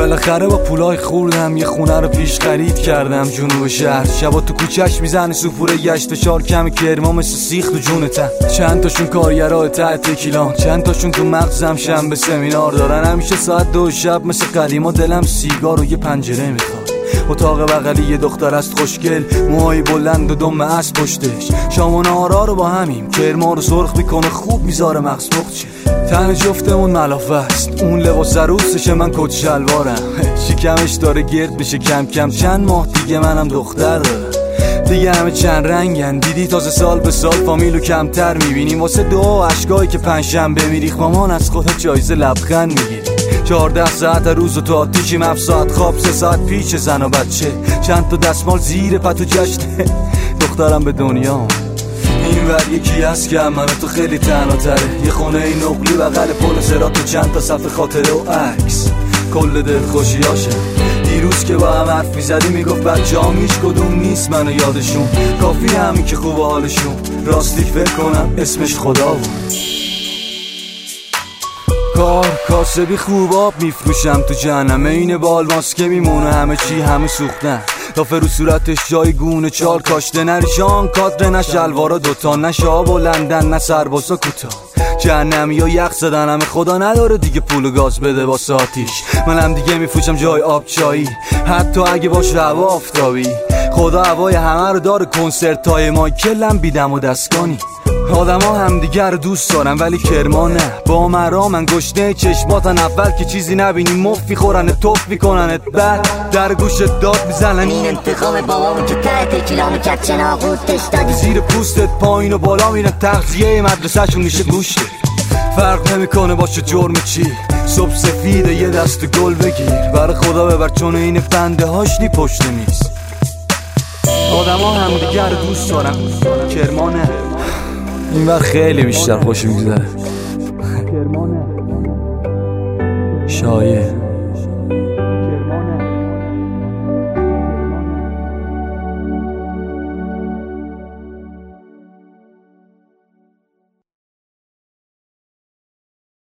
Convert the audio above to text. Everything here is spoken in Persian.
بالاخره با پولای خوردم یه خونه رو پیش خرید کردم جنوب شهر. شبا تو کوچه‌اش میزنه سوپوره گشت فشار کمی کرما مثل سیخ تو جونتم. چند تاشون کارگرای ته تکیلان، چند تاشون تو مغزم شنبه سمینار دارن. همیشه ساعت 2 شب مثل قدیما دلم سیگار و یه پنجره میخواد. اتاق بغلی یه دختر است خوشگل، موهای بلند و دم اسب پشتش. شام و نهارا رو با همیم، کرما رو سرخ میکنه خوب میذاره مغز بخچه. تن جفتمون ملافه است، اون لباس عروسشه من کت شلوارم. شکمش داره گرد میشه کم کم، چند ماه دیگه منم دختر دارم. دیگه همه چند رنگن، دیدی تازه سال به سال فامیلو کمتر میبینیم. واسه دعا و اشکایی که پنجشنبه میریخ مامان از خودت جایزه لبخند میگیری. 14 ساعت روز و تو آتیشیم، 7 ساعت خواب، 3 ساعت پیش زن و بچه. چند تا دستمال زیر پتو جشنه دخترم به دنیا. این ور یکی هست که منو تو خیلی تنها تره، یه خونه ای نقلی بغل پل صراط و چند تا صفحه خاطره و عکس. کل دل خوشیاشه دیروز که با هم حرف میزدی میگفت بچه‌هام هیچ کدوم نیست منو یادشون. کافی همین که خوب حالشون، راستی فکر کنم اسمش خدا بود. کاسبی خوب آب میفروشم تو جهنمه، این بال ماسکه میمونه همه چی همه سوختن. دافه رو صورتش جای گونه چال کاشته، نریشان کادر نه شلوارا دوتا، نه شاب و لندن نه سربازا کوتا. جهنمی ها یخ زدن همه، خدا نداره دیگه پول و گاز بده واسه آتیش. منم دیگه میفروشم جای آب چایی، حتی اگه باش هوا آفتابی. خدا هوای همه رو داره، کنسرت های مایکلم بیدم و دستگانی. آدم ها هم دیگر رو دوست دارن ولی کرما نه. با مرا من گشنه چشماتن، اول که چیزی نبینی مفت میخورن توف میکننت، بعد در گوشت داد میزنن این انتقام بابامون که ته تکیلامو کرد چناغوتش دادی. زیر پوستت پایین و بالا میرن، تغذیه مدرسه‌شون میشه گوشت. فرق نمیکنه باشه جرم چی، صبح سفیده یه دست گل بگیر. برای خدا ببر چون این فنده هاشنی پشت میز. آدم ها هم دیگر رو دوست دارن، کرما نه. این وقت خیلی بیشتر خوش میگذره. شایع